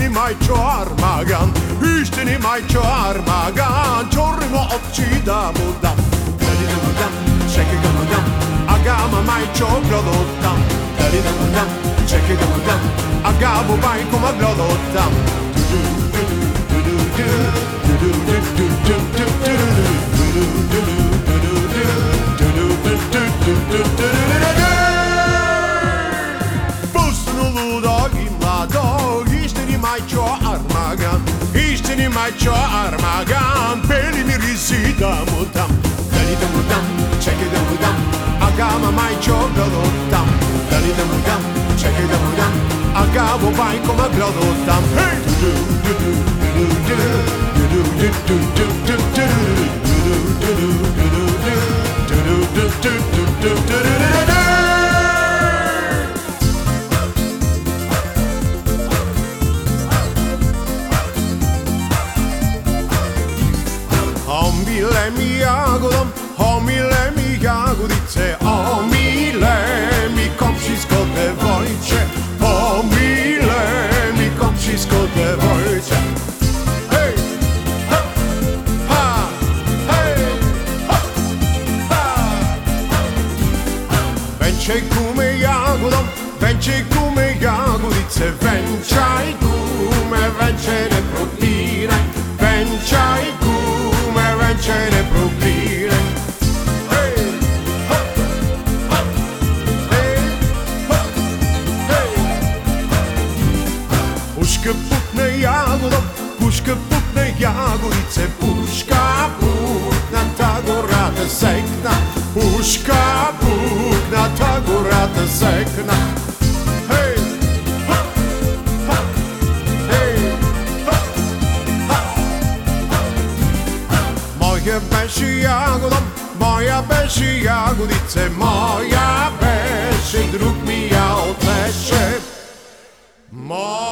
Istini majčo Armagan, istini majčo Armagan, čorno oči da mu dam. Dali da mu dam, čekaj da mu dam, agama majčo glodotam. Dali da mu dam, čekaj da mu dam, agamu bajku ma glodotam. Istini majčo Armagan, beli mirisi da mu dam. Dali da mu dam, čekaj da mu dam, agama majčo glodotam. Dali da mu dam, čekaj da mu dam, agamu bajku ma glodotam. Hej! Omile mi jagodom, omile mi jagodice, omile mi komšijsko devojče, omile mi komšijsko devojče. Hej, ha, ha, hej, ha, ha. Venčaj kume jagodom, venčaj kume jagodice, venčaj kume, venčaj ne propiraj, venčaj kume, venčaj ne propiraj. Hej, ha, ha, hej, ha, hej. Puška putne jagodom, puška putne jagodice, puška putna ta gora te sekna, puška putna ta gora te sekna. Hej, ha, ha, hej, ha, ha. Moja beši jagodom, moja beši jagodice, moja beši drug mi ja odleše.